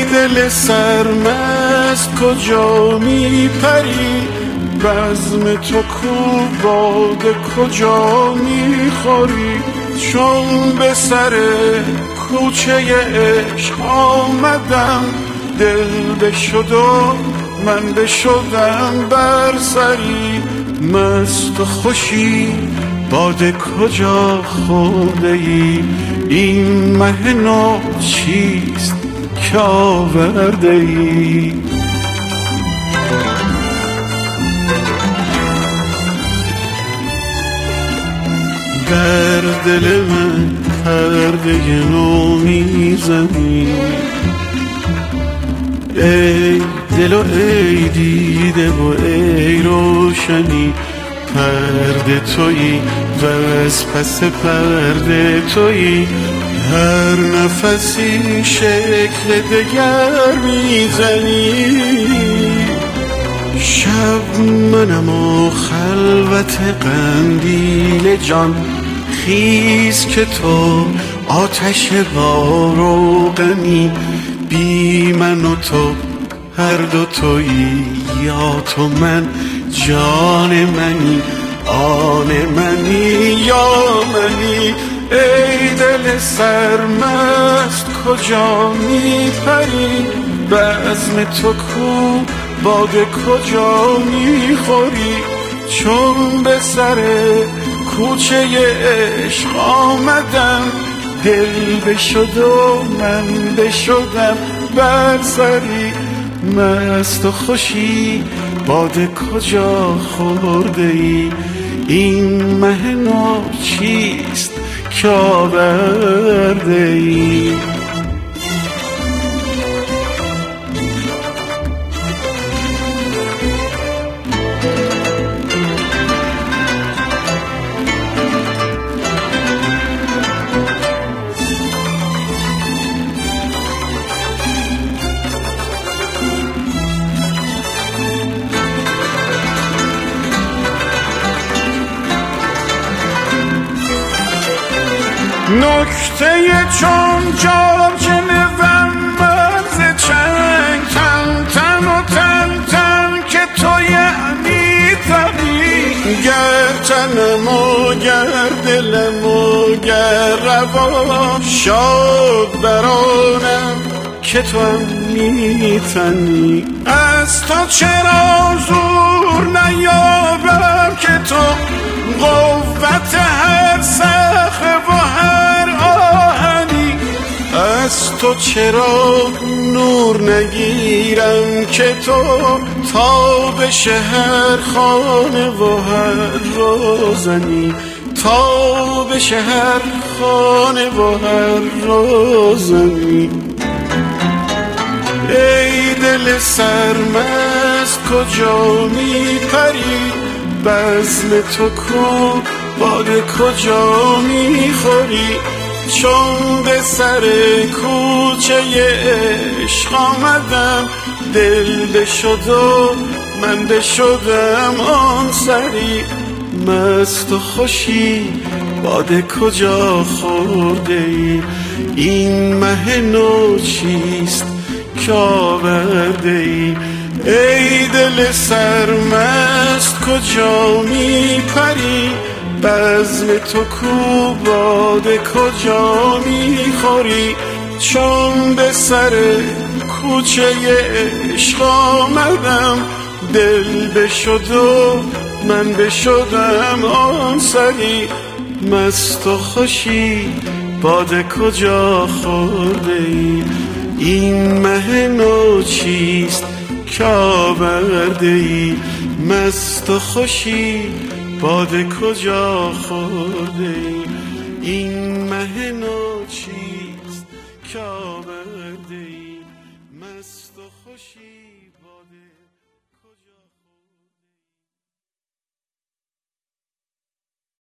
دل سرمست کجا میپری، بزم تو کو باده کجا میخوری. چون به سر کوچه عشق آمدم، دل بشد و من بشدم بر سری. مست و خوشی باده کجا خورده ای، این مه نو چیست که آورده ای. در دل من پرده نو میزنی، ای دل و ای دیده و ای روشنی. پرده تویی و از پس پرده تویی، هر نفسی شکل دگر میزنی. شب منم و خلوت قندیل جان، خیز که تو آتش بار و غمی. بی من و تو هر دو تویی، یا تو من جان منی، آن منی یا منی. ای دل سرمست کجا میپری، بزم تو کو باده کجا میخوری. چون به سر کوچه عشق آمدم، دل بشد و من بشدم بر سری. مست و خوشی باده کجا خورده ای، این مه نو چیست که آورده ای. نکته چون جاجن و مرز چنگ، تن تن و تن تن که تو یعنی تنی. گر تنم و گر دلم و گر روان، شاد برانم که تو هم میتنی. از تو چرا زور نیابم که تو قوت هر صخره و هر آهنی. از تو چرا نور نگیرم که تو تابش هر خانه و هر روزنی. تابش هر خانه و هر روزنی. ای دل سرمست کجا میپری، بزم تو کو باده کجا میخوری. چون به سر کوچه عشق آمدم، دل بشد و من بشدم آن سری. مست و خوشی باده کجا خورده ای، این مه نو چیست که آورده ای. ای دل سرمست کجا میپری، بزم تو کو باده کجا میخوری. چون به سر کوچه عشق آمدم، دل بشد و من بشدم آن سری. مست و خوشی باده کجا خورده ای، این مه نو چیست که آورده ای. مست و خوشی باده کجا خورده ای، این مه نو چیست که آورده ای. مست و خوشی باده کجا